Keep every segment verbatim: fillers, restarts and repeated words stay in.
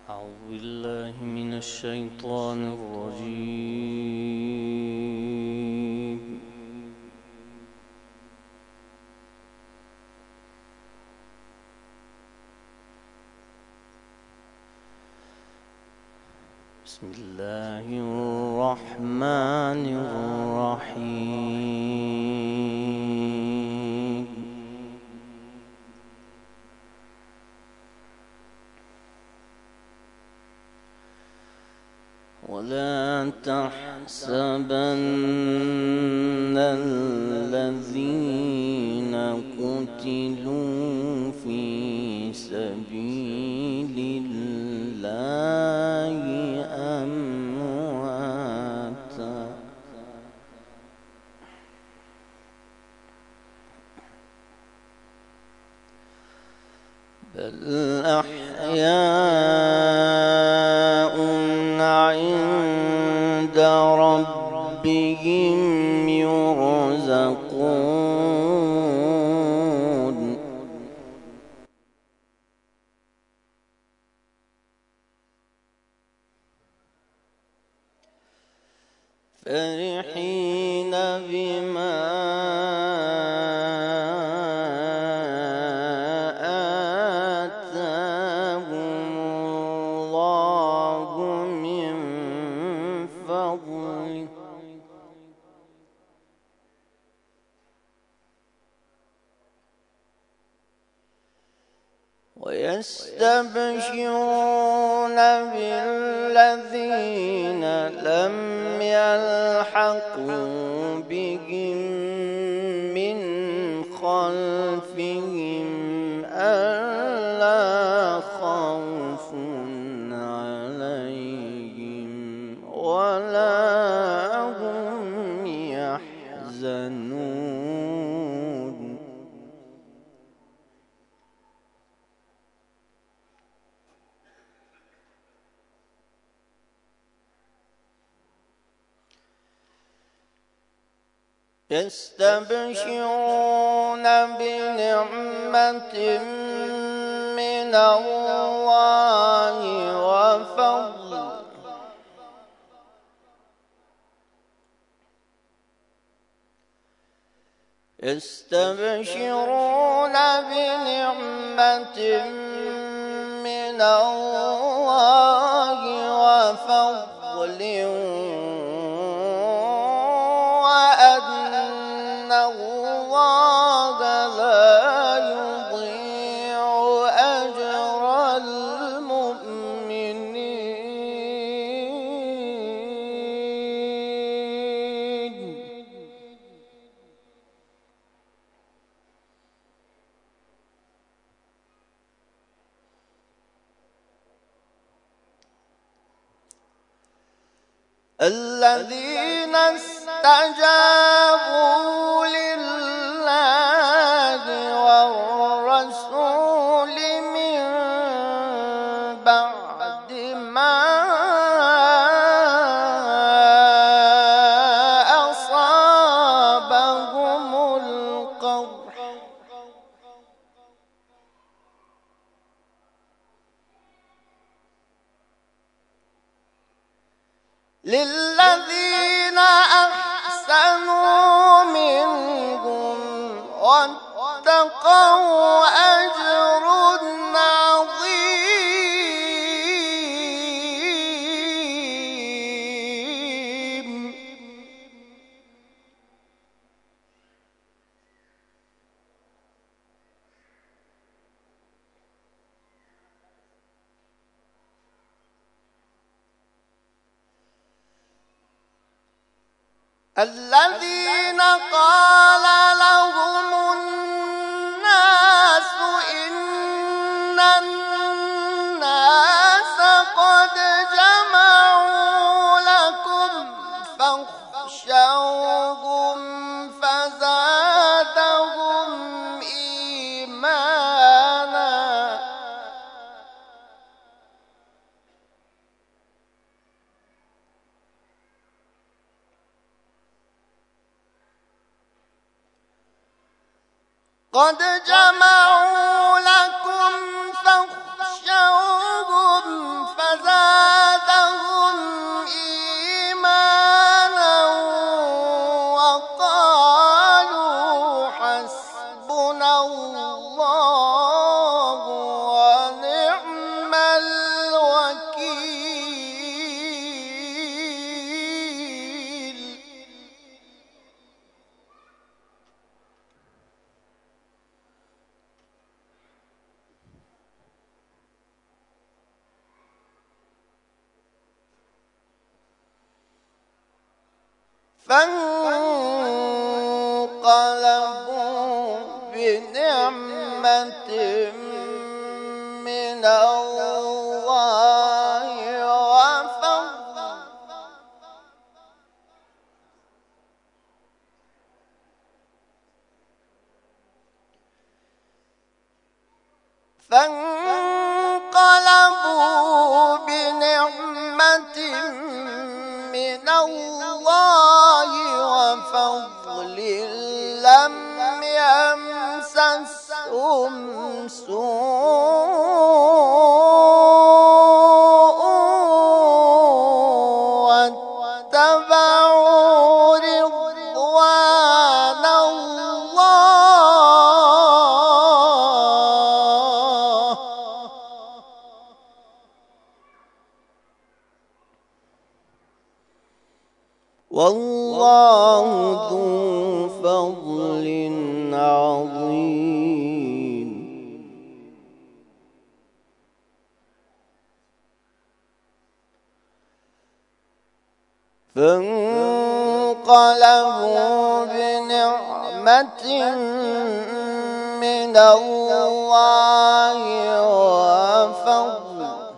أعوذ بالله من الشيطان الرجيم. بسم الله الرحمن الرحيم. ولا تحسبن الذين قتلوا في سبيل الله أمواتا بل أحياء عند ربهم يرزقون فرحين بما ويستبشرون بالذين لم يلحقوا بهم من خلفهم ألا خوف عليهم ولا هم يحزنون. يستبشرون بنعمة من الله وفضل يستبشرون بنعمة من الله وفضل وأن الله لا يضيع أجر المؤمنين. الذين استجابوا لله والرسول من بعد ما أصابهم القرح للذين أحسنوا منهم واتقوا أجر عظيم. الذين قال لهم الناس إن الناس قد جمعوا لكم فاخشوهم فزادهم إيمانا قد جمعوا لكم فاخشوهم فانقلبوا بنعمة من الله وفضل فانقلبوا بنعمة من الله وفضل لم يمسسهم سوء واتبعوا رضوان الله والله ذو فضل عظيم. فانقلبوا بنعمة من الله وفضل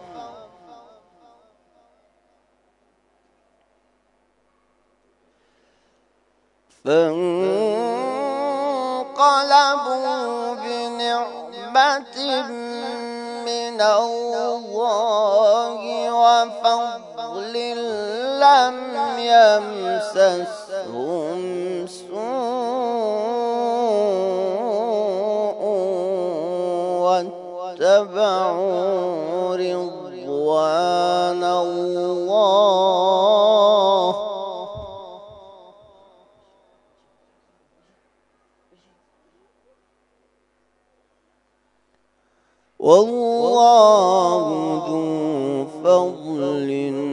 فانقلبوا بنعمة من الله وفضل لم يمسسهم سوء واتبعوا رضوان الله والله ذو فضل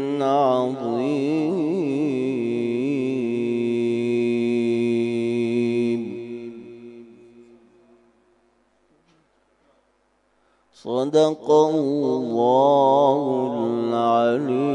عظيم. صدق الله العلي